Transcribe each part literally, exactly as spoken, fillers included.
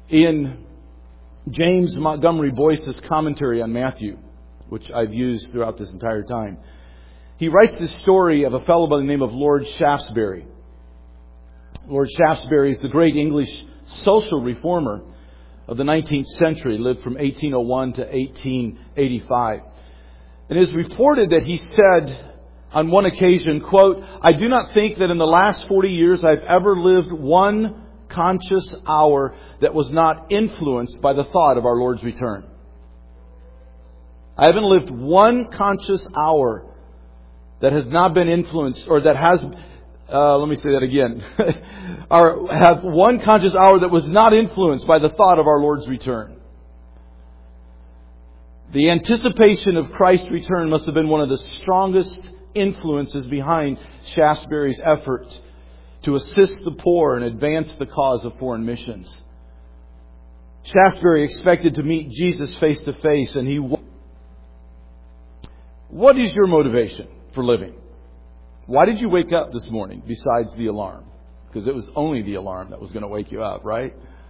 In James Montgomery Boyce's commentary on Matthew, which I've used throughout this entire time, he writes this story of a fellow by the name of Lord Shaftesbury. Lord Shaftesbury is the great English social reformer of the nineteenth century, lived from eighteen oh one to eighteen eighty-five. And it is reported that he said on one occasion, quote, "I do not think that in the last forty years I've ever lived one conscious hour that was not influenced by the thought of our Lord's return." I haven't lived one conscious hour that has not been influenced, or that has, uh, let me say that again, or have one conscious hour that was not influenced by the thought of our Lord's return. The anticipation of Christ's return must have been one of the strongest influences behind Shaftesbury's efforts to assist the poor and advance the cause of foreign missions. Shaftesbury expected to meet Jesus face to face, and he. What is your motivation for living? Why did you wake up this morning besides the alarm? Because it was only the alarm that was going to wake you up, right?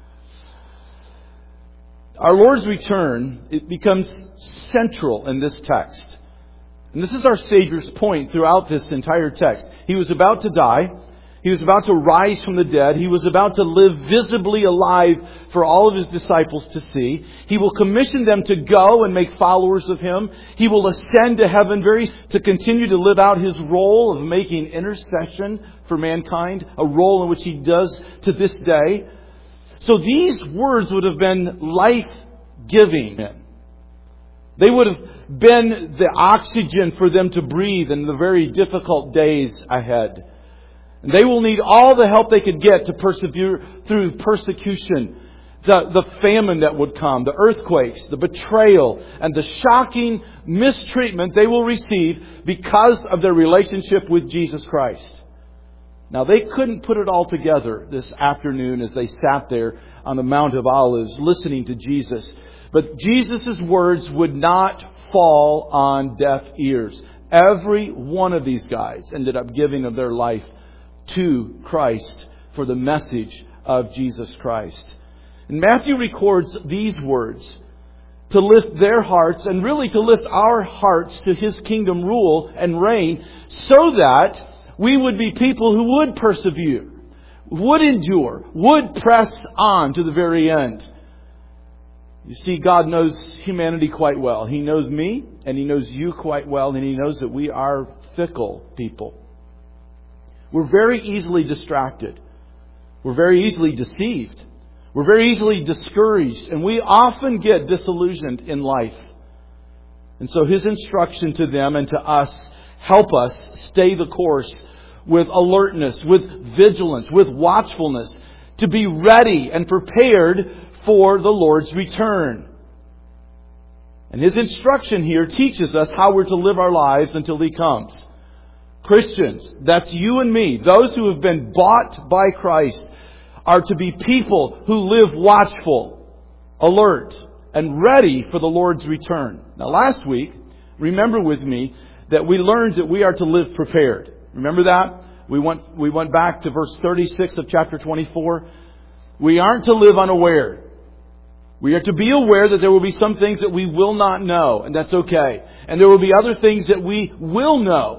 Our Lord's return, it becomes central in this text. And this is our Savior's point throughout this entire text. He was about to die. He was about to rise from the dead. He was about to live visibly alive for all of His disciples to see. He will commission them to go and make followers of Him. He will ascend to heaven very to continue to live out His role of making intercession for mankind, a role in which He does to this day. So these words would have been life-giving. They would have been the oxygen for them to breathe in the very difficult days ahead. And they will need all the help they could get to persevere through persecution, the, the famine that would come, the earthquakes, the betrayal, and the shocking mistreatment they will receive because of their relationship with Jesus Christ. Now, they couldn't put it all together this afternoon as they sat there on the Mount of Olives listening to Jesus. But Jesus' words would not fall on deaf ears. Every one of these guys ended up giving of their life to Christ for the message of Jesus Christ. And Matthew records these words to lift their hearts and really to lift our hearts to His kingdom rule and reign, so that we would be people who would persevere, would endure, would press on to the very end. You see, God knows humanity quite well. He knows me and He knows you quite well, and He knows that we are fickle people. We're very easily distracted. We're very easily deceived. We're very easily discouraged. And we often get disillusioned in life. And so His instruction to them and to us, help us stay the course with alertness, with vigilance, with watchfulness, to be ready and prepared for the Lord's return. And His instruction here teaches us how we're to live our lives until He comes. Christians, that's you and me, those who have been bought by Christ, are to be people who live watchful, alert, and ready for the Lord's return. Now, last week, remember with me that we learned that we are to live prepared. Remember that? We went, we went back to verse thirty-six of chapter twenty-four. We aren't to live unaware. We are to be aware that there will be some things that we will not know, and that's okay. And there will be other things that we will know.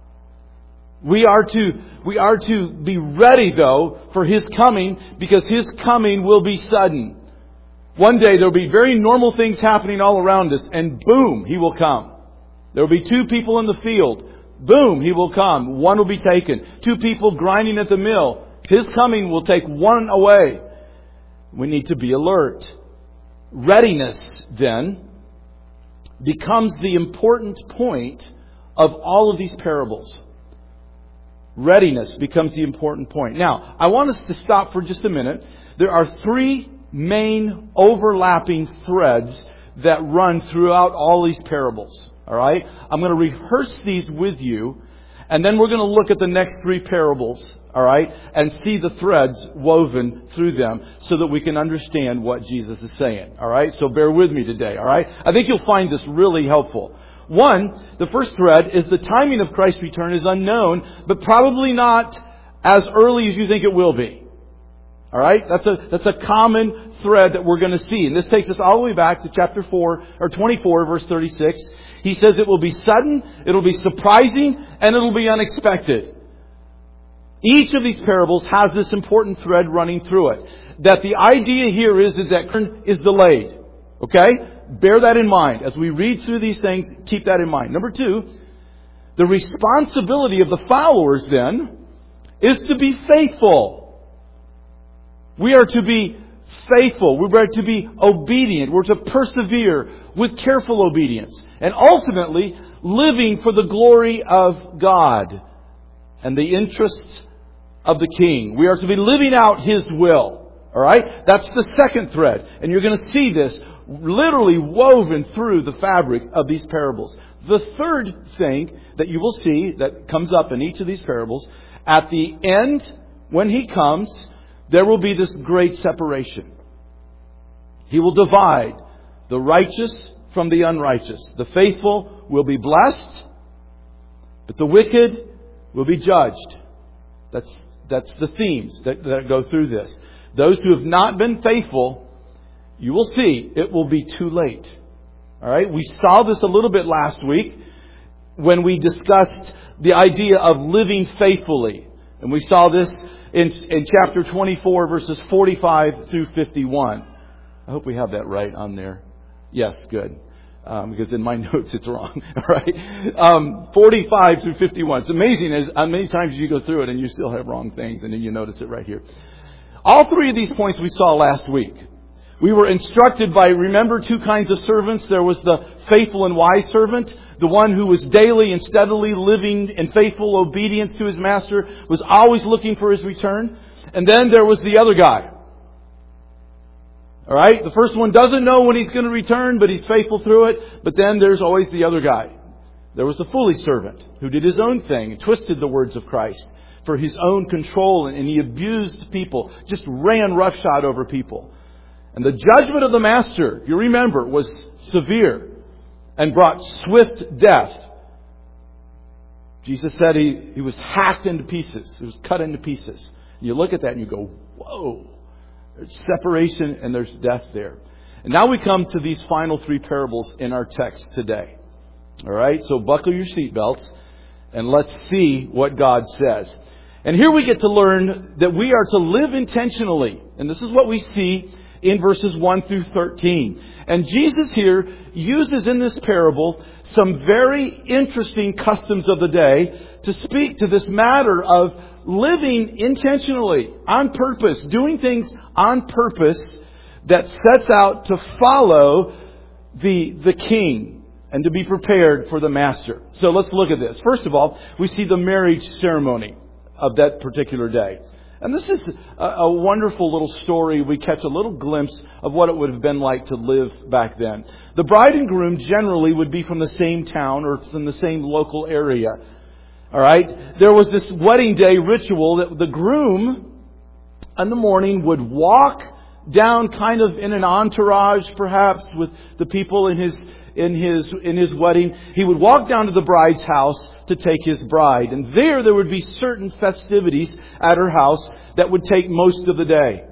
We are to, we are to be ready, though, for His coming, because His coming will be sudden. One day there will be very normal things happening all around us, and boom, He will come. There will be two people in the field. Boom, He will come. One will be taken. Two people grinding at the mill. His coming will take one away. We need to be alert. Readiness, then, becomes the important point of all of these parables. Readiness becomes the important point. Now, I want us to stop for just a minute. There are three main overlapping threads that run throughout all these parables. All right? I'm going to rehearse these with you, and then we're going to look at the next three parables, all right, and see the threads woven through them so that we can understand what Jesus is saying. All right? So bear with me today, all right? I think you'll find this really helpful. One, the first thread is the timing of Christ's return is unknown, but probably not as early as you think it will be. All right? That's a, that's a common thread that we're going to see. And this takes us all the way back to chapter four, or twenty-four, verse thirty-six. He says it will be sudden, it'll be surprising, and it'll be unexpected. Each of these parables has this important thread running through it. That the idea here is, is that is delayed. Okay? Bear that in mind. As we read through these things, keep that in mind. Number two, the responsibility of the followers then is to be faithful. We are to be faithful. We are to be obedient. We're to persevere with careful obedience. And ultimately, living for the glory of God and the interests of the King. We are to be living out His will. All right? That's the second thread. And you're going to see this literally woven through the fabric of these parables. The third thing that you will see that comes up in each of these parables, at the end, when He comes, there will be this great separation. He will divide the righteous from the unrighteous. The faithful will be blessed, but the wicked will be judged. That's, that's the themes that, that go through this. Those who have not been faithful, you will see, it will be too late. All right? We saw this a little bit last week when we discussed the idea of living faithfully. And we saw this in, in chapter twenty-four, verses forty-five through fifty-one. I hope we have that right on there. Yes, good. Um, because in my notes it's wrong. All right. Um, forty-five through fifty-one. It's amazing as how many times you go through it and you still have wrong things, and then you notice it right here. All three of these points we saw last week. We were instructed by, remember, two kinds of servants. There was the faithful and wise servant, the one who was daily and steadily living in faithful obedience to his master, was always looking for his return. And then there was the other guy. All right? The first one doesn't know when he's going to return, but he's faithful through it. But then there's always the other guy. There was the foolish servant who did his own thing and twisted the words of Christ for his own control, and he abused people, just ran roughshod over people. And the judgment of the master, if you remember, was severe and brought swift death. Jesus said he, he was hacked into pieces. He was cut into pieces. And you look at that and you go, whoa. There's separation and there's death there. And now we come to these final three parables in our text today. All right, so buckle your seatbelts and let's see what God says. And here we get to learn that we are to live intentionally. And this is what we see in verses one through thirteen. And Jesus here uses in this parable some very interesting customs of the day to speak to this matter of living intentionally, on purpose, doing things on purpose that sets out to follow the, the King and to be prepared for the Master. So let's look at this. First of all, we see the marriage ceremony of that particular day. And this is a, a wonderful little story. We catch a little glimpse of what it would have been like to live back then. The bride and groom generally would be from the same town or from the same local area. All right. There was this wedding day ritual that the groom in the morning would walk down kind of in an entourage, perhaps, with the people in his in his in his wedding. He would walk down to the bride's house to take his bride. And there, there would be certain festivities at her house that would take most of the day.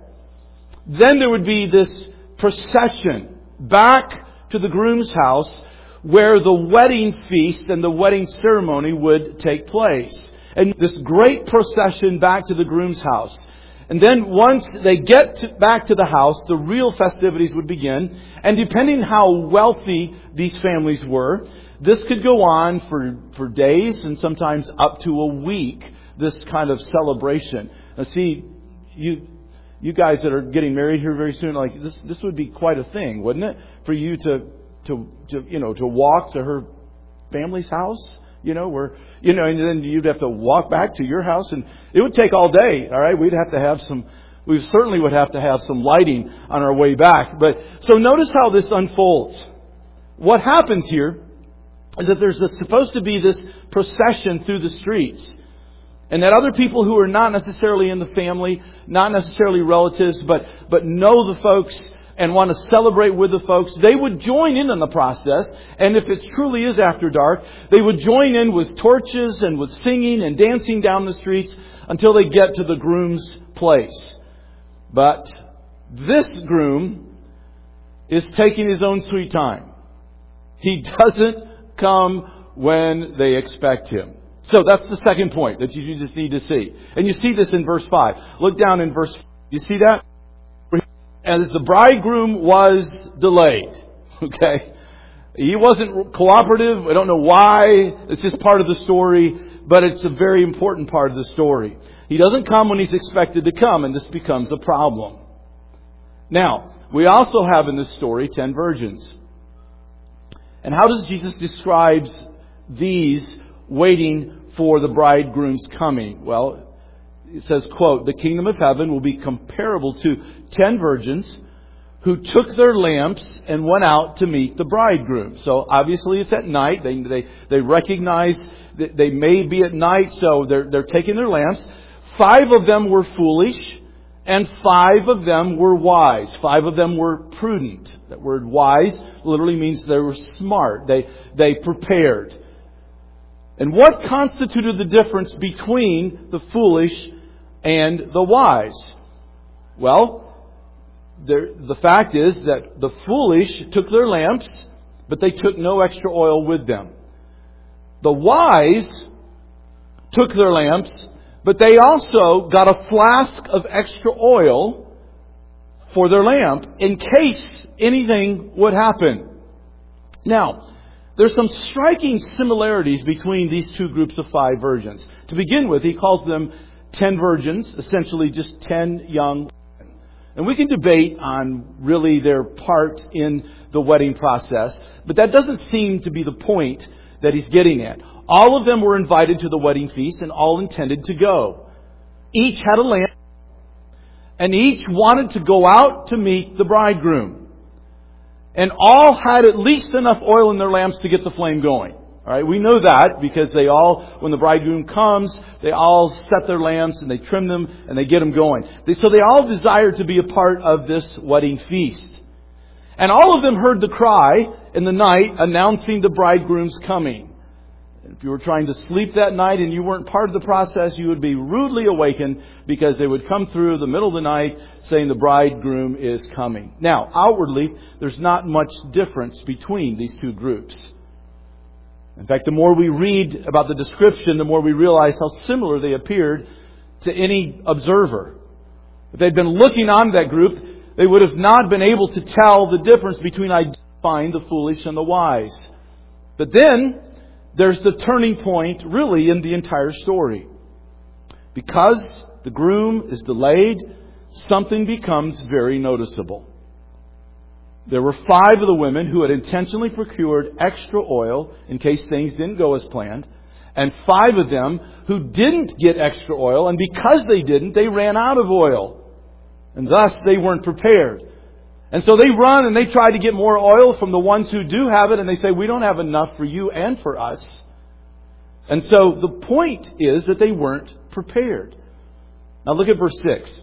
Then there would be this procession back to the groom's house where the wedding feast and the wedding ceremony would take place. And this great procession back to the groom's house. And then once they get to, back to the house, the real festivities would begin. And depending how wealthy these families were, this could go on for, for days and sometimes up to a week, this kind of celebration. Now see, you you guys that are getting married here very soon, like this this would be quite a thing, wouldn't it? For you to to, to you know to walk to her family's house. You know, where, you know, and then you'd have to walk back to your house, and it would take all day. All right. We'd have to have some, we certainly would have to have some lighting on our way back. But so notice how this unfolds. What happens here is that there's this, supposed to be this procession through the streets, and that other people who are not necessarily in the family, not necessarily relatives, but, but know the folks and want to celebrate with the folks, they would join in on the process. And if it truly is after dark, they would join in with torches and with singing and dancing down the streets until they get to the groom's place. But this groom is taking his own sweet time. He doesn't come when they expect him. So that's the second point that you just need to see. And you see this in verse five. Look down in verse five. You see that? As the bridegroom was delayed. Okay? He wasn't cooperative. I don't know why. It's just part of the story. But it's a very important part of the story. He doesn't come when he's expected to come. And this becomes a problem. Now, we also have in this story ten virgins. And how does Jesus describe these waiting for the bridegroom's coming? Well, it says, quote, "The kingdom of heaven will be comparable to ten virgins who took their lamps and went out to meet the bridegroom." So obviously it's at night. They they they recognize that they may be at night, so they're they're taking their lamps. Five of them were foolish, and five of them were wise. Five of them were prudent. That word wise literally means they were smart. They they prepared. And what constituted the difference between the foolish and the wise? Well, there, the fact is that the foolish took their lamps, but they took no extra oil with them. The wise took their lamps, but they also got a flask of extra oil for their lamp in case anything would happen. Now, there's some striking similarities between these two groups of five virgins. To begin with, he calls them ten virgins, essentially just ten young women. And we can debate on really their part in the wedding process, but that doesn't seem to be the point that he's getting at. All of them were invited to the wedding feast and all intended to go. Each had a lamp, and each wanted to go out to meet the bridegroom. And all had at least enough oil in their lamps to get the flame going. All right, we know that because they all, when the bridegroom comes, they all set their lamps and they trim them and they get them going. They, so they all desired to be a part of this wedding feast. And all of them heard the cry in the night announcing the bridegroom's coming. If you were trying to sleep that night and you weren't part of the process, you would be rudely awakened because they would come through the middle of the night saying the bridegroom is coming. Now, outwardly, there's not much difference between these two groups. In fact, the more we read about the description, the more we realize how similar they appeared to any observer. If they'd been looking on that group, they would have not been able to tell the difference between identifying the foolish and the wise. But then, there's the turning point, really, in the entire story. Because the groom is delayed, something becomes very noticeable. There were five of the women who had intentionally procured extra oil in case things didn't go as planned. And five of them who didn't get extra oil, and because they didn't, they ran out of oil. And thus, they weren't prepared. And so they run and they try to get more oil from the ones who do have it. And they say, we don't have enough for you and for us. And so the point is that they weren't prepared. Now look at verse six.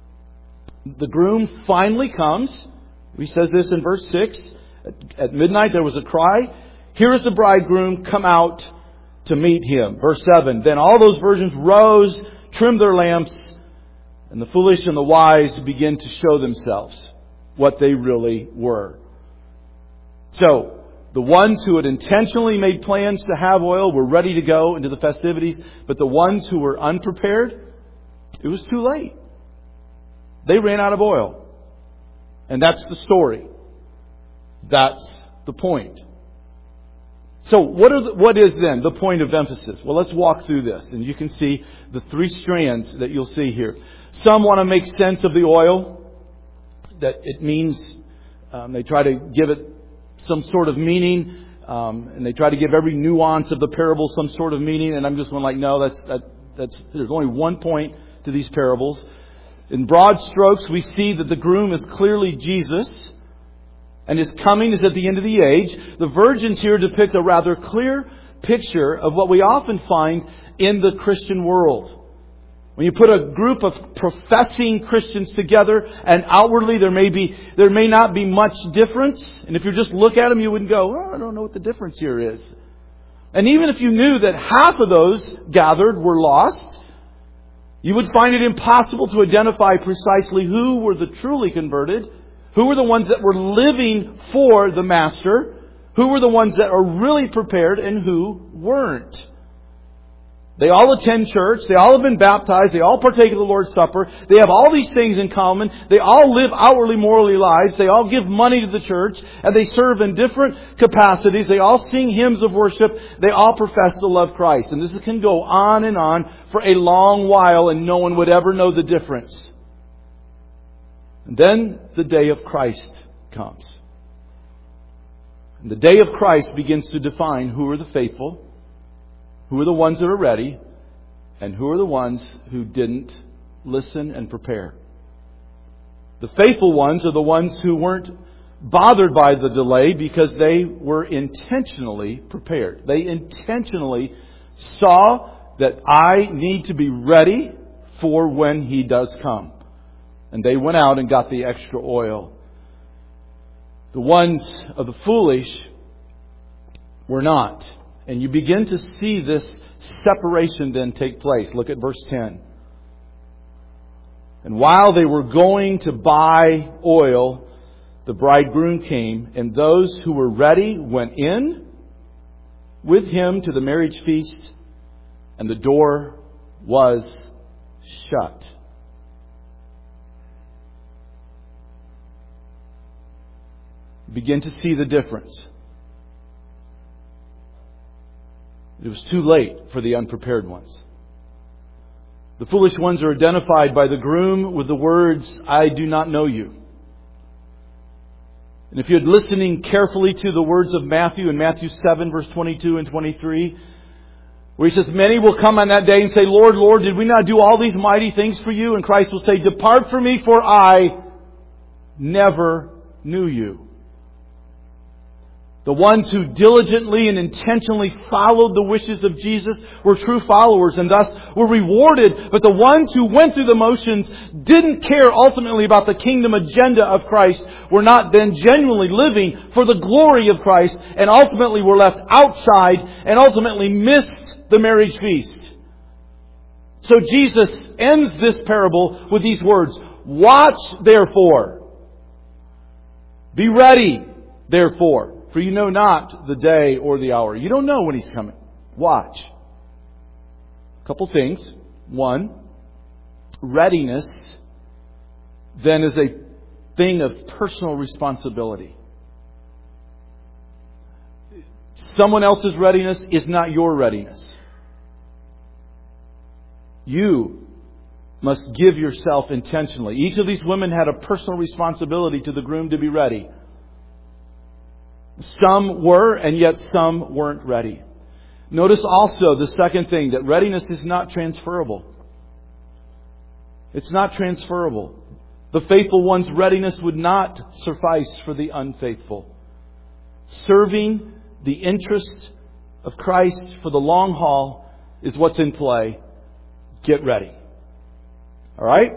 The groom finally comes. He says this in verse six. At midnight there was a cry. Here is the bridegroom, come out to meet him. Verse seven. Then all those virgins rose, trimmed their lamps, and the foolish and the wise begin to show themselves what they really were. So, the ones who had intentionally made plans to have oil were ready to go into the festivities, but the ones who were unprepared, it was too late. They ran out of oil. And that's the story. That's the point. So, what are the, what is then the point of emphasis? Well, let's walk through this, and you can see the three strands that you'll see here. Some want to make sense of the oil. That it means, um, they try to give it some sort of meaning, um, and they try to give every nuance of the parable some sort of meaning. And I'm just going like, no, that's that, that's there's only one point to these parables. In broad strokes, we see that the groom is clearly Jesus, and his coming is at the end of the age. The virgins here depict a rather clear picture of what we often find in the Christian world. When you put a group of professing Christians together and outwardly there may be, there may not be much difference. And if you just look at them, you wouldn't go, oh, I don't know what the difference here is. And even if you knew that half of those gathered were lost, You would find it impossible to identify precisely who were the truly converted, who were the ones that were living for the Master, who were the ones that are really prepared, and who weren't. They all attend church. They all have been baptized. They all partake of the Lord's Supper. They have all these things in common. They all live outwardly morally lives. They all give money to the church. And they serve in different capacities. They all sing hymns of worship. They all profess to love Christ. And this can go on and on for a long while, and no one would ever know the difference. And then the day of Christ comes. And the day of Christ begins to define who are the faithful, who are the ones that are ready, and who are the ones who didn't listen and prepare. The faithful ones are the ones who weren't bothered by the delay because they were intentionally prepared. They intentionally saw that I need to be ready for when He does come. And they went out and got the extra oil. The ones of the foolish were not. And you begin to see this separation then take place. Look at verse ten. And while they were going to buy oil, the bridegroom came, and those who were ready went in with him to the marriage feast, and the door was shut. Begin to see the difference. It was too late for the unprepared ones. The foolish ones are identified by the groom with the words, I do not know you. And if you're listening carefully to the words of Matthew in Matthew seven, verse twenty-two and twenty-three, where He says, many will come on that day and say, Lord, Lord, did we not do all these mighty things for you? And Christ will say, depart from me, for I never knew you. The ones who diligently and intentionally followed the wishes of Jesus were true followers and thus were rewarded. But the ones who went through the motions, didn't care ultimately about the kingdom agenda of Christ, were not then genuinely living for the glory of Christ, and ultimately were left outside and ultimately missed the marriage feast. So Jesus ends this parable with these words, watch therefore. Be ready therefore. For you know not the day or the hour. You don't know when He's coming. Watch. A couple things. One, readiness then is a thing of personal responsibility. Someone else's readiness is not your readiness. You must give yourself intentionally. Each of these women had a personal responsibility to the groom to be ready. Some were, and yet some weren't ready. Notice also the second thing, that readiness is not transferable. It's not transferable. The faithful one's readiness would not suffice for the unfaithful. Serving the interest of Christ for the long haul is what's in play. Get ready. All right?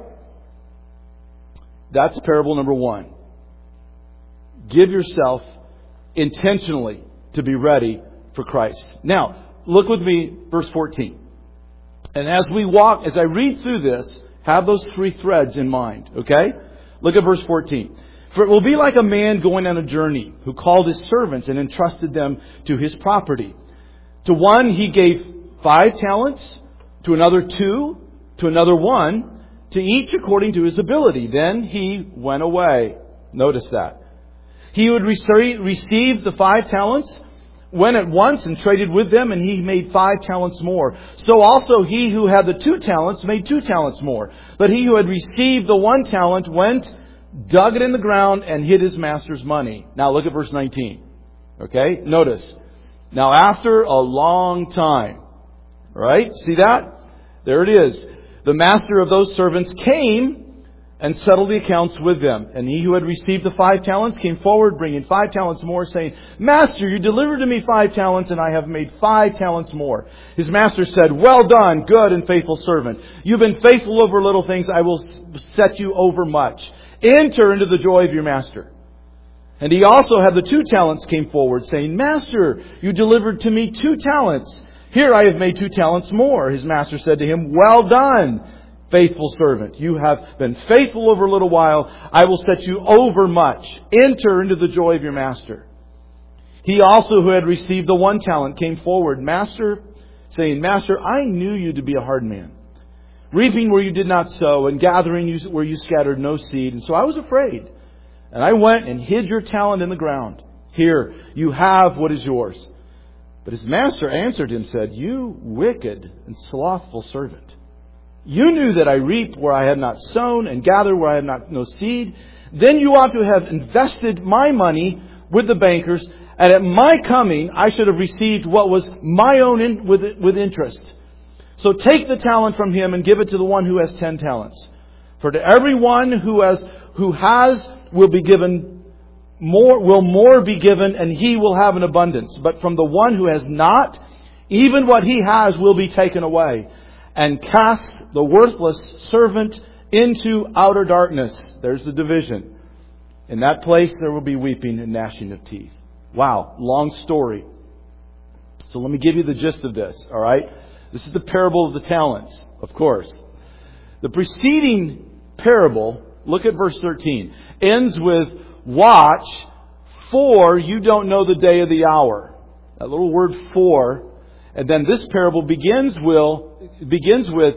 That's parable number one. Give yourself intentionally to be ready for Christ. Now, look with me, verse fourteen. And as we walk, as I read through this, have those three threads in mind, okay? Look at verse fourteen. For it will be like a man going on a journey who called his servants and entrusted them to his property. To one he gave five talents, to another two, to another one, to each according to his ability. Then he went away. Notice that. He who had received the five talents went at once and traded with them, and he made five talents more. So also he who had the two talents made two talents more. But he who had received the one talent went, dug it in the ground, and hid his master's money. Now look at verse nineteen. Okay? Notice. Now after a long time. Right? See that? There it is. The master of those servants came and settled the accounts with them. And he who had received the five talents came forward, bringing five talents more, saying, Master, you delivered to me five talents, and I have made five talents more. His master said, Well done, good and faithful servant. You've been faithful over little things. I will set you over much. Enter into the joy of your master. And he also had the two talents came forward, saying, Master, you delivered to me two talents. Here I have made two talents more. His master said to him, Well done, faithful servant. You have been faithful over a little while. I will set you over much. Enter into the joy of your master. He also, who had received the one talent, came forward, Master, saying, Master, I knew you to be a hard man, reaping where you did not sow, and gathering where you scattered no seed. And so I was afraid, and I went and hid your talent in the ground. Here, you have what is yours. But his master answered him, said, You wicked and slothful servant. You knew that I reap where I had not sown, and gather where I had not no seed. Then you ought to have invested my money with the bankers, and at my coming I should have received what was my own in, with, with interest. So take the talent from him and give it to the one who has ten talents. For to everyone who has who has will be given more, will more be given, and he will have an abundance. But from the one who has not, even what he has will be taken away. And cast the worthless servant into outer darkness. There's the division. In that place there will be weeping and gnashing of teeth. Wow, long story. So let me give you the gist of this, all right? This is the parable of the talents, of course. The preceding parable, look at verse thirteen, ends with, watch, for you don't know the day or the hour. That little word for. And then this parable begins, will, begins with,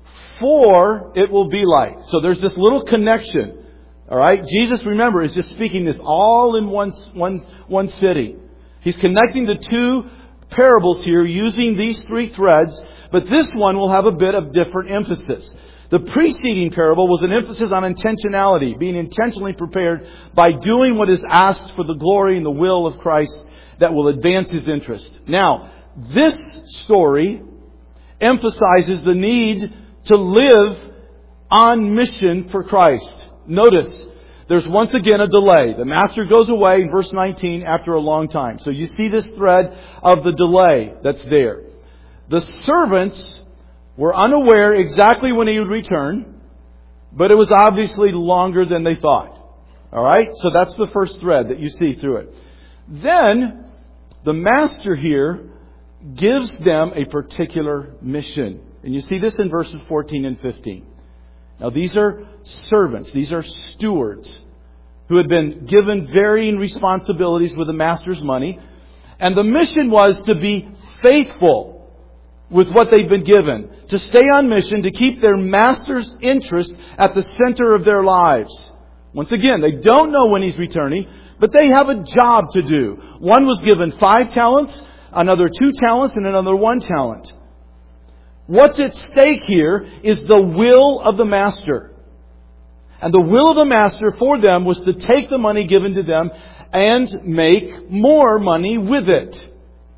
for it will be like. So there's this little connection. All right? Jesus, remember, is just speaking this all in one, one, one city. He's connecting the two parables here using these three threads, but this one will have a bit of different emphasis. The preceding parable was an emphasis on intentionality, being intentionally prepared by doing what is asked for the glory and the will of Christ that will advance His interest. Now, this story emphasizes the need to live on mission for Christ. Notice, there's once again a delay. The master goes away in verse nineteen after a long time. So you see this thread of the delay that's there. The servants were unaware exactly when he would return, but it was obviously longer than they thought. All right? So that's the first thread that you see through it. Then, the master here gives them a particular mission. And you see this in verses fourteen and fifteen. Now these are servants, these are stewards who had been given varying responsibilities with the master's money. And the mission was to be faithful with what they've been given, to stay on mission, to keep their master's interest at the center of their lives. Once again, they don't know when he's returning, but they have a job to do. One was given five talents, another two talents, and another one talent. What's at stake here is the will of the master. And the will of the master for them was to take the money given to them and make more money with it.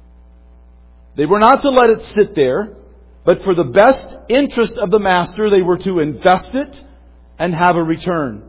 They were not to let it sit there, but for the best interest of the master, they were to invest it and have a return.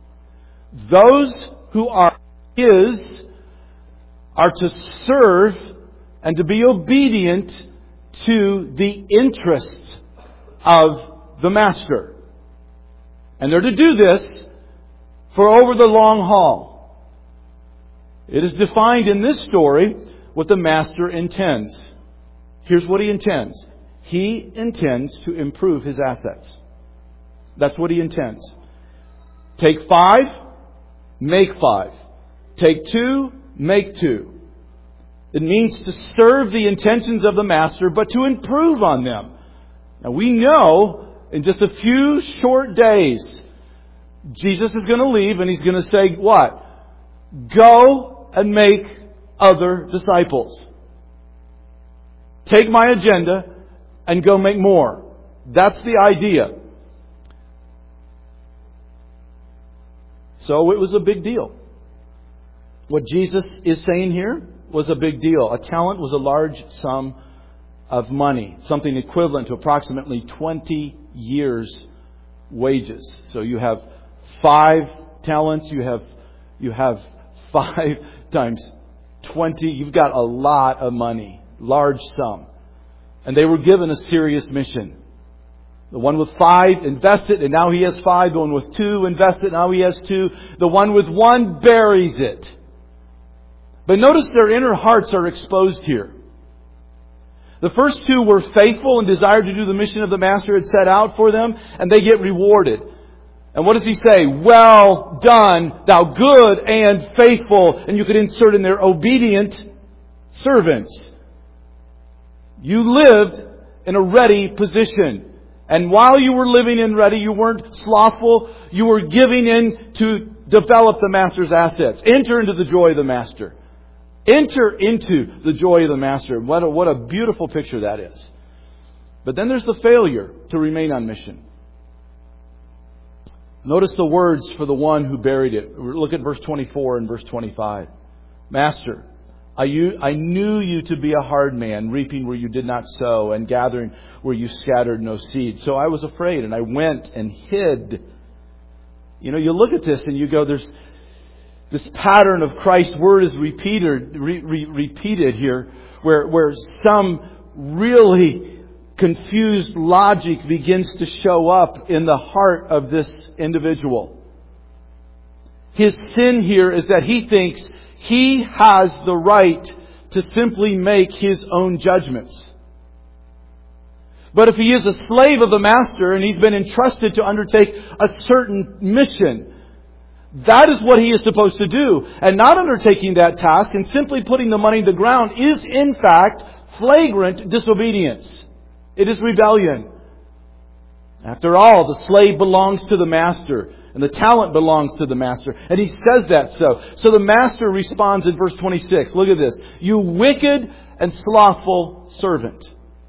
Those who are His are to serve and to be obedient to the interests of the master. And they're to do this for over the long haul. It is defined in this story what the master intends. Here's what he intends. He intends to improve his assets. That's what he intends. Take five, make five. Take two, make two. It means to serve the intentions of the master, but to improve on them. Now we know in just a few short days, Jesus is going to leave and He's going to say, what? Go and make other disciples. Take my agenda and go make more. That's the idea. So it was a big deal. What Jesus is saying here was a big deal. A talent was a large sum of money, something equivalent to approximately twenty years' wages. So you have five talents, you have you have five times twenty. You've got a lot of money, large sum. And they were given a serious mission. The one with five invested, and now he has five. The one with two invested, now he has two. The one with one buries it. But notice their inner hearts are exposed here. The first two were faithful and desired to do the mission of the Master had set out for them, and they get rewarded. And what does he say? Well done, thou good and faithful. And you could insert in there, obedient servants. You lived in a ready position. And while you were living in ready, you weren't slothful. You were giving in to develop the Master's assets. Enter into the joy of the Master. Enter into the joy of the Master. What a, what a beautiful picture that is. But then there's the failure to remain on mission. Notice the words for the one who buried it. Look at verse twenty-four and verse twenty-five. Master, I, you, I knew you to be a hard man, reaping where you did not sow and gathering where you scattered no seed. So I was afraid and I went and hid. You know, you look at this and you go, there's this pattern of Christ's word is repeated, re, re, repeated here, where, where some really confused logic begins to show up in the heart of this individual. His sin here is that he thinks he has the right to simply make his own judgments. But if he is a slave of the Master and he's been entrusted to undertake a certain mission, that is what he is supposed to do. And not undertaking that task and simply putting the money in the ground is in fact flagrant disobedience. It is rebellion. After all, the slave belongs to the Master and the talent belongs to the Master. And he says that so. So the Master responds in verse twenty-six. Look at this. You wicked and slothful servant.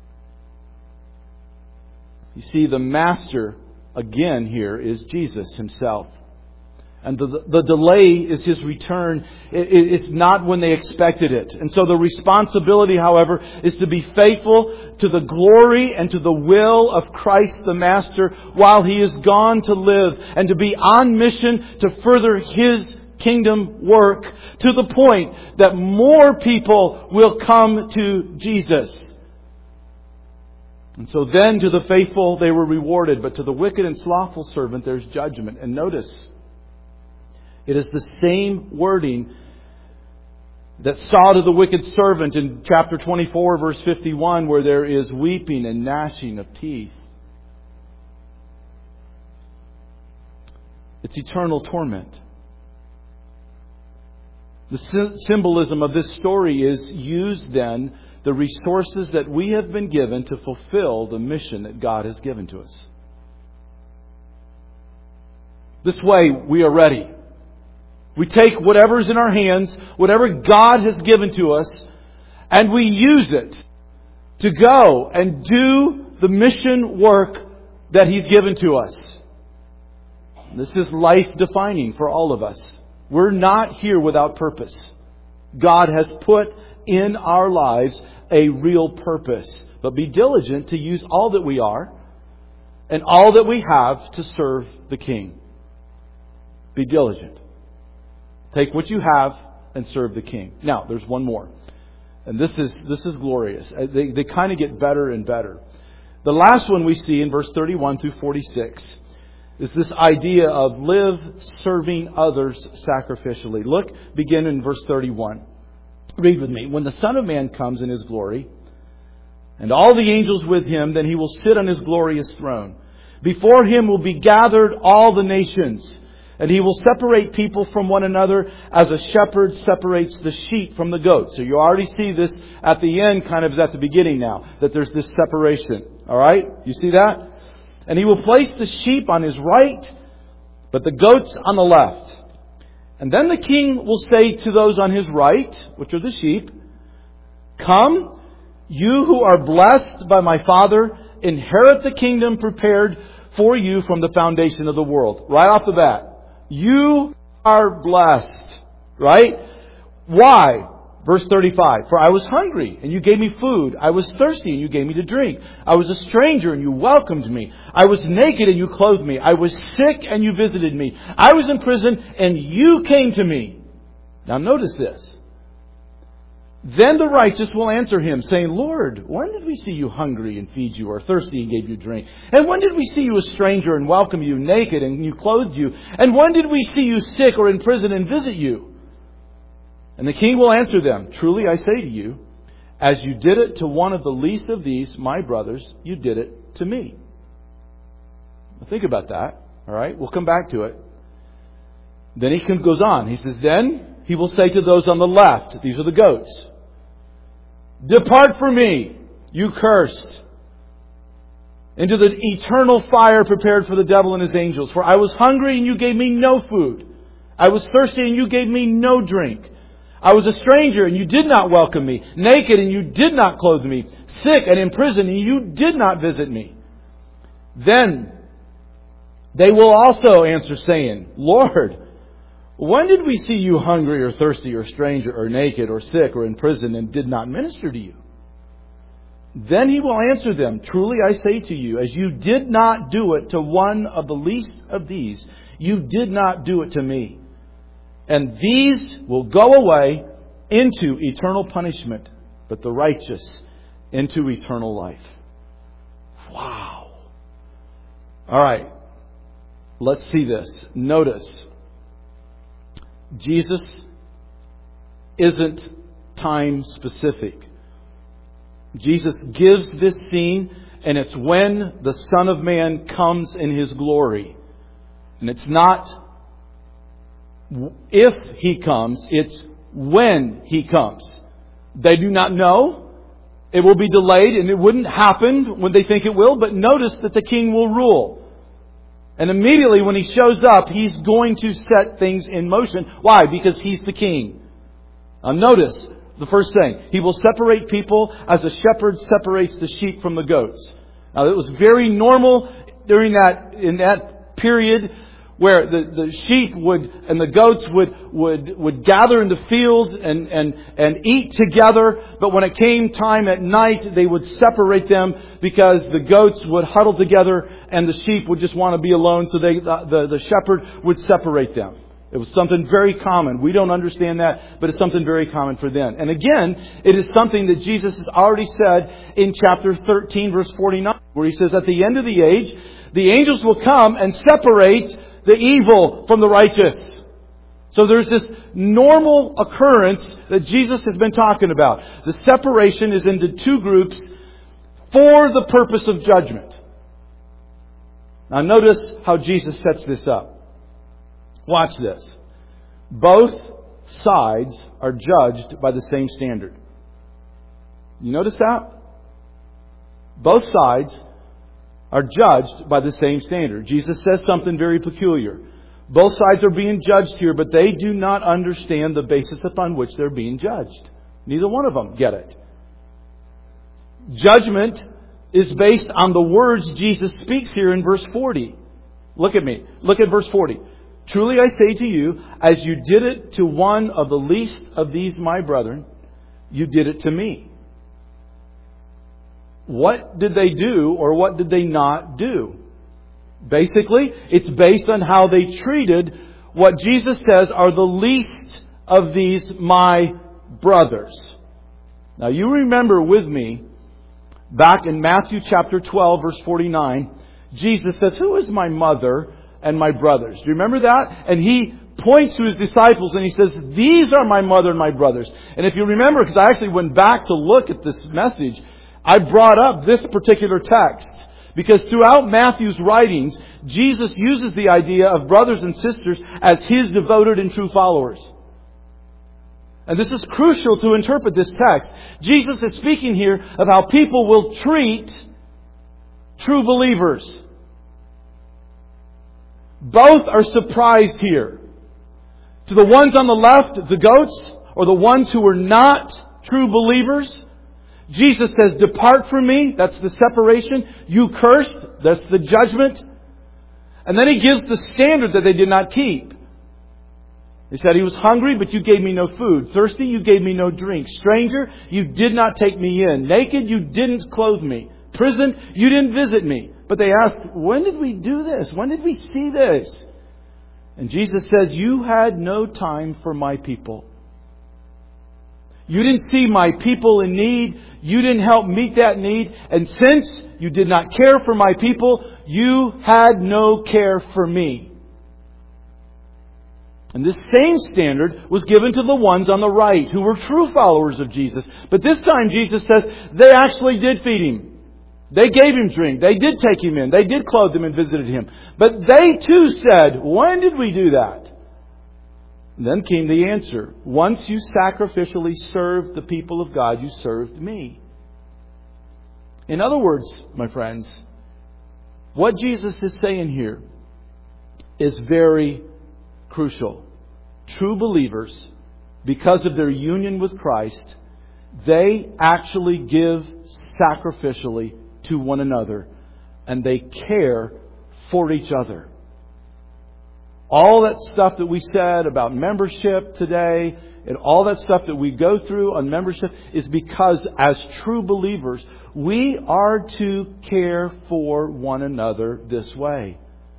You see, the Master, again here, is Jesus Himself. And the, the delay is His return. It, it, it's not when they expected it. And so the responsibility, however, is to be faithful to the glory and to the will of Christ the Master while He is gone to live, and to be on mission to further His kingdom work to the point that more people will come to Jesus. And so then to the faithful they were rewarded, but to the wicked and slothful servant there's judgment. And notice, it is the same wording that saw to the wicked servant in chapter twenty-four, verse fifty-one, where there is weeping and gnashing of teeth. It's eternal torment. The symbolism of this story is use then the resources that we have been given to fulfill the mission that God has given to us. This way we are ready. We take whatever's in our hands, whatever God has given to us, and we use it to go and do the mission work that He's given to us. This is life-defining for all of us. We're not here without purpose. God has put in our lives a real purpose. But be diligent to use all that we are and all that we have to serve the King. Be diligent. Take what you have and serve the King. Now, there's one more. And this is this is glorious. They, they kind of get better and better. The last one we see in verse thirty-one through forty-six is this idea of live serving others sacrificially. Look, begin in verse thirty-one. Read with me. When the Son of Man comes in His glory, and all the angels with Him, then He will sit on His glorious throne. Before Him will be gathered all the nations. And He will separate people from one another as a shepherd separates the sheep from the goats. So you already see this at the end, kind of as at the beginning now, that there's this separation. All right? You see that? And He will place the sheep on His right, but the goats on the left. And then the King will say to those on His right, which are the sheep, come, you who are blessed by my Father, inherit the kingdom prepared for you from the foundation of the world. Right off the bat. You are blessed. Right? Why? Verse thirty-five. For I was hungry and you gave me food. I was thirsty and you gave me to drink. I was a stranger and you welcomed me. I was naked and you clothed me. I was sick and you visited me. I was in prison and you came to me. Now notice this. Then the righteous will answer Him, saying, Lord, when did we see you hungry and feed you, or thirsty and gave you drink? And when did we see you a stranger and welcome you, naked and you clothed you? And when did we see you sick or in prison and visit you? And the King will answer them, truly I say to you, As you did it to one of the least of these, my brothers, you did it to me. Now think about that. All right, we'll come back to it. Then he goes on. He says, then he will say to those on the left, these are the goats, depart from me, you cursed, into the eternal fire prepared for the devil and his angels. For I was hungry and you gave me no food. I was thirsty and you gave me no drink. I was a stranger and you did not welcome me. Naked and you did not clothe me. Sick and in prison and you did not visit me. Then they will also answer saying, Lord, when did we see you hungry or thirsty or stranger or naked or sick or in prison and did not minister to you? Then he will answer them, truly I say to you, as you did not do it to one of the least of these, you did not do it to me. And these will go away into eternal punishment, but the righteous into eternal life. Wow. All right. Let's see this. Notice, Jesus isn't time specific. Jesus gives this scene, and it's when the Son of Man comes in His glory. And it's not if He comes, it's when He comes. They do not know. It will be delayed, and it wouldn't happen when they think it will, but notice that the King will rule. And immediately when He shows up, He's going to set things in motion. Why? Because He's the King. Now notice the first thing. He will separate people as a shepherd separates the sheep from the goats. Now it was very normal during that, in that period where the, the sheep would and the goats would, would, would gather in the fields and, and, and eat together. But when it came time at night, they would separate them because the goats would huddle together and the sheep would just want to be alone. So they, the, the, the shepherd would separate them. It was something very common. We don't understand that, but it's something very common for them. And again, it is something that Jesus has already said in chapter thirteen, verse forty-nine, where He says, at the end of the age, the angels will come and separate the evil from the righteous. So there's this normal occurrence that Jesus has been talking about. The separation is into two groups for the purpose of judgment. Now notice how Jesus sets this up. Watch this. Both sides are judged by the same standard. You notice that? Both sides are judged by the same standard. Jesus says something very peculiar. Both sides are being judged here, but they do not understand the basis upon which they're being judged. Neither one of them get it. Judgment is based on the words Jesus speaks here in verse forty. Look at me. Look at verse forty. Truly I say to you, as you did it to one of the least of these my brethren, you did it to me. What did they do or what did they not do? Basically, it's based on how they treated what Jesus says are the least of these my brothers. Now you remember with me, back in Matthew chapter twelve, verse forty-nine, Jesus says, who is my mother and my brothers? Do you remember that? And He points to His disciples and He says, these are my mother and my brothers. And if you remember, because I actually went back to look at this message, I brought up this particular text because throughout Matthew's writings, Jesus uses the idea of brothers and sisters as His devoted and true followers. And this is crucial to interpret this text. Jesus is speaking here of how people will treat true believers. Both are surprised here. To the ones on the left, the goats, or the ones who are not true believers, Jesus says, depart from me. That's the separation. You cursed. That's the judgment. And then He gives the standard that they did not keep. He said, He was hungry, but you gave me no food. Thirsty, you gave me no drink. Stranger, you did not take me in. Naked, you didn't clothe me. Prison, you didn't visit me. But they asked, when did we do this? When did we see this? And Jesus says, you had no time for my people. You didn't see my people in need. You didn't help meet that need. And since you did not care for my people, you had no care for me. And this same standard was given to the ones on the right who were true followers of Jesus. But this time Jesus says they actually did feed Him. They gave Him drink. They did take Him in. They did clothe Him and visited Him. But they too said, when did we do that? And then came the answer. Once you sacrificially served the people of God, you served me. In other words, my friends, what Jesus is saying here is very crucial. True believers, because of their union with Christ, they actually give sacrificially to one another, and they care for each other. All that stuff that we said about membership today, and all that stuff that we go through on membership, is because as true believers, we are to care for one another this way.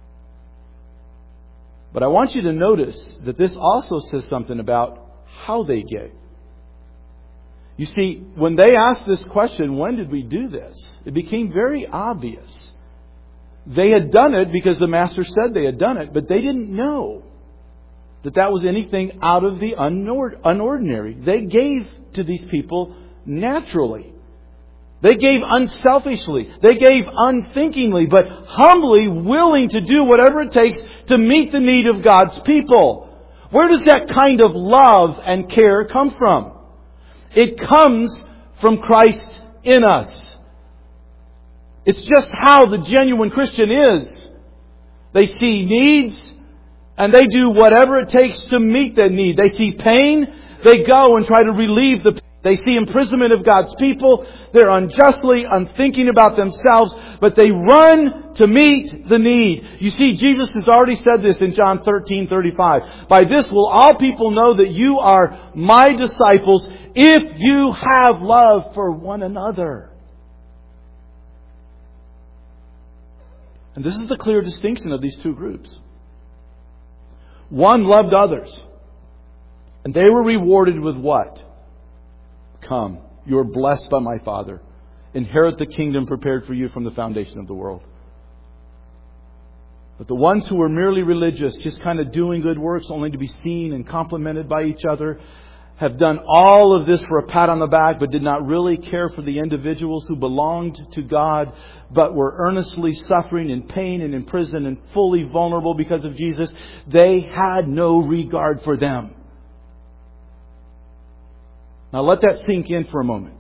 But I want you to notice that this also says something about how they gave. You see, when they asked this question, when did we do this? It became very obvious. They had done it because the Master said they had done it, but they didn't know that that was anything out of the unordinary. They gave to these people naturally. They gave unselfishly. They gave unthinkingly, but humbly willing to do whatever it takes to meet the need of God's people. Where does that kind of love and care come from? It comes from Christ in us. It's just how the genuine Christian is. They see needs and they do whatever it takes to meet that need. They see pain, they go and try to relieve the pain. They see imprisonment of God's people. They're unjustly unthinking about themselves, but they run to meet the need. You see, Jesus has already said this in John thirteen thirty-five. By this will all people know that you are my disciples if you have love for one another. And this is the clear distinction of these two groups. One loved others, and they were rewarded with what? Come, you are blessed by my Father. Inherit the kingdom prepared for you from the foundation of the world. But the ones who were merely religious, just kind of doing good works only to be seen and complimented by each other, have done all of this for a pat on the back, but did not really care for the individuals who belonged to God, but were earnestly suffering in pain and in prison and fully vulnerable because of Jesus. They had no regard for them. Now let that sink in for a moment.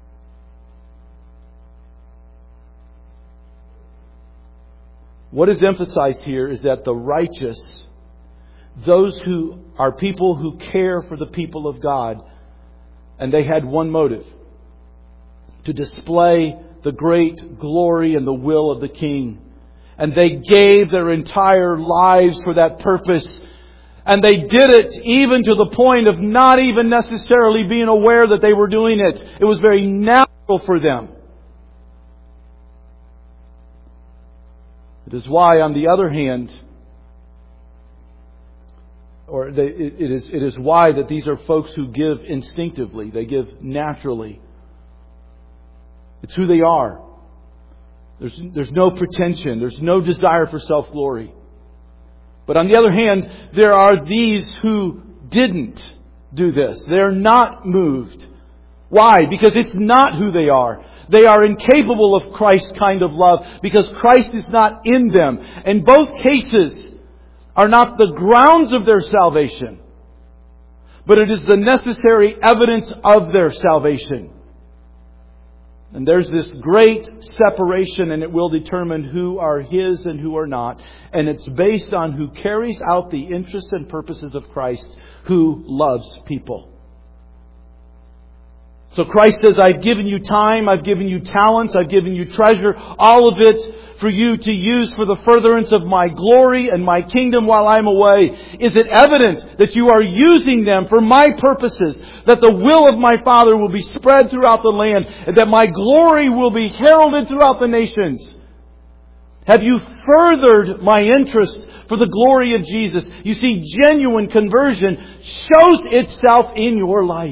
What is emphasized here is that the righteous, those who are people who care for the people of God, and they had one motive: to display the great glory and the will of the King. And they gave their entire lives for that purpose. And they did it even to the point of not even necessarily being aware that they were doing it. It was very natural for them. It is why, on the other hand, or they, it, it is it is why that these are folks who give instinctively. They give naturally. It's who they are. There's there's no pretension. There's no desire for self-glory. But on the other hand, there are these who didn't do this. They're not moved. Why? Because it's not who they are. They are incapable of Christ's kind of love because Christ is not in them. And both cases are not the grounds of their salvation, but it is the necessary evidence of their salvation. And there's this great separation, and it will determine who are His and who are not. And it's based on who carries out the interests and purposes of Christ, who loves people. So Christ says, I've given you time, I've given you talents, I've given you treasure, all of it for you to use for the furtherance of my glory and my kingdom while I'm away. Is it evident that you are using them for my purposes, that the will of my Father will be spread throughout the land, and that my glory will be heralded throughout the nations? Have you furthered my interest for the glory of Jesus? You see, genuine conversion shows itself in your life.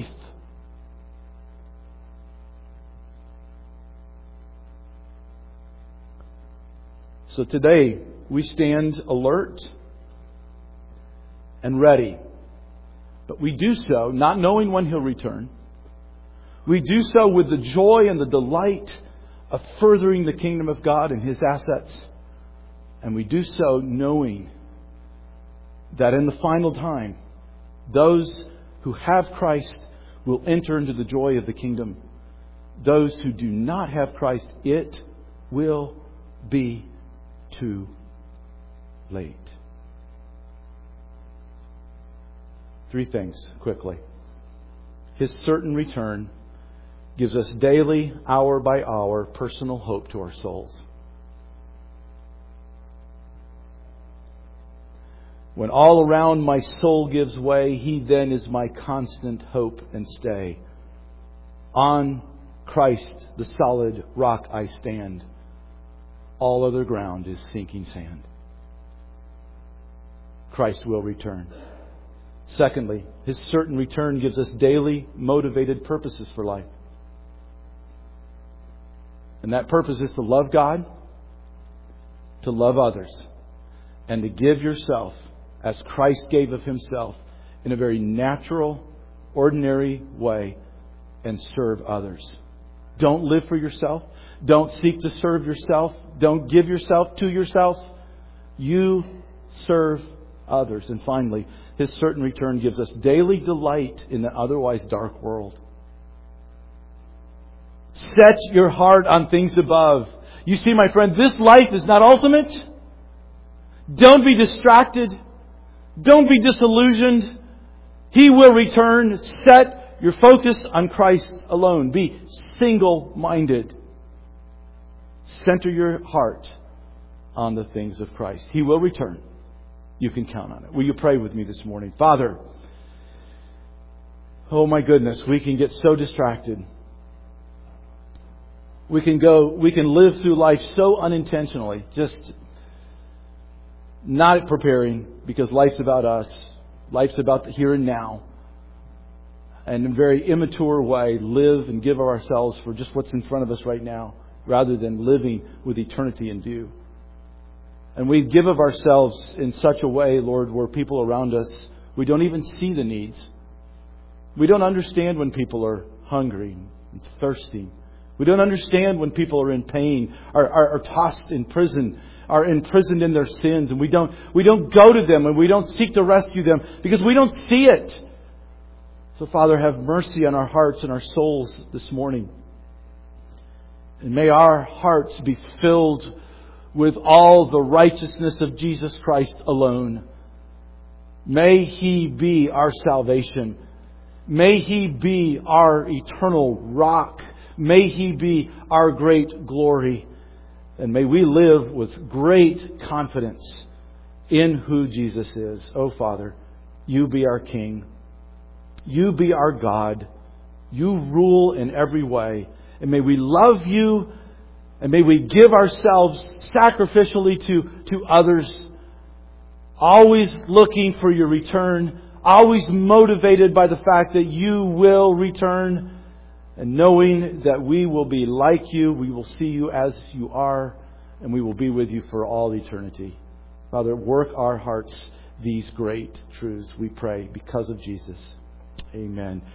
So today, we stand alert and ready. But we do so not knowing when He'll return. We do so with the joy and the delight of furthering the kingdom of God and His assets. And we do so knowing that in the final time, those who have Christ will enter into the joy of the kingdom. Those who do not have Christ, it will be too late. Three things quickly. His certain return gives us daily, hour by hour, personal hope to our souls. When all around my soul gives way, He then is my constant hope and stay. On Christ, the solid rock, I stand. All other ground is sinking sand. Christ will return. Secondly, His certain return gives us daily motivated purposes for life. And that purpose is to love God, to love others, and to give yourself as Christ gave of Himself in a very natural, ordinary way and serve others. Don't live for yourself. Don't seek to serve yourself. Don't give yourself to yourself. You serve others. And finally, His certain return gives us daily delight in the otherwise dark world. Set your heart on things above. You see, my friend, this life is not ultimate. Don't be distracted. Don't be disillusioned. He will return. Set your focus on Christ alone. Be single-minded. Center your heart on the things of Christ. He will return. You can count on it. Will you pray with me this morning? Father, oh my goodness, we can get so distracted. We can go, we can live through life so unintentionally, just not preparing, because life's about us. Life's about the here and now. And in a very immature way, live and give of ourselves for just what's in front of us right now, rather than living with eternity in view. And we give of ourselves in such a way, Lord, where people around us, we don't even see the needs. We don't understand when people are hungry and thirsty. We don't understand when people are in pain, are, are, are tossed in prison, are imprisoned in their sins. And we don't, we don't go to them and we don't seek to rescue them because we don't see it. So, Father, have mercy on our hearts and our souls this morning. And may our hearts be filled with all the righteousness of Jesus Christ alone. May He be our salvation. May He be our eternal rock. May He be our great glory. And may we live with great confidence in who Jesus is. Oh, Father, You be our King. You be our God. You rule in every way. And may we love You. And may we give ourselves sacrificially to, to others. Always looking for Your return. Always motivated by the fact that You will return. And knowing that we will be like You, we will see You as You are, and we will be with You for all eternity. Father, work our hearts these great truths, we pray, because of Jesus. Amen.